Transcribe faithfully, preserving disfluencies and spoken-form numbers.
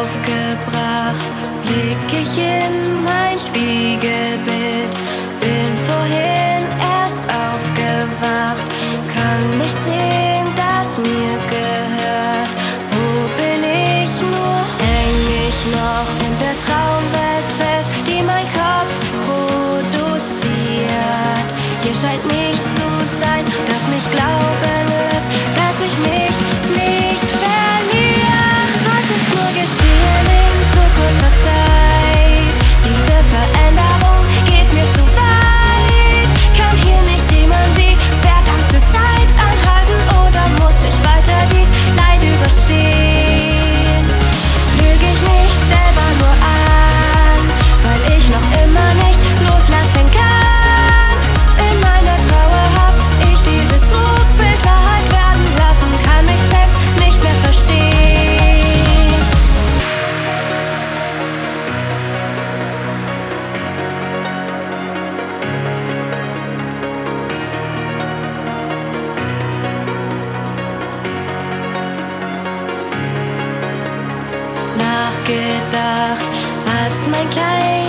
aufgebracht, blick ich in mein Spiegelbild. Bin vorhin erst aufgewacht, kann nicht sehen, was mir gehört. Wo bin ich nur? Häng ich noch in der Traumwelt fest, die mein Kopf produziert? Hier scheint nichts zu sein, das mich glauben lässt, dass ich mich nicht verliere. Was ist nur geschehen in so kurzer Zeit? Diese Veränderung geht mir zu weit. Kann hier nicht jemand die verdammte Zeit anhalten, oder muss ich weiter dies Leid überstehen? Lüge ich mich selber nur an, weil ich noch immer nicht loslassen kann? In meiner Trauer hab ich dieses Trugbild Wahrheit werden lassen, kann mich selbst nicht mehr verstehen. Nachgedacht, was mein kleines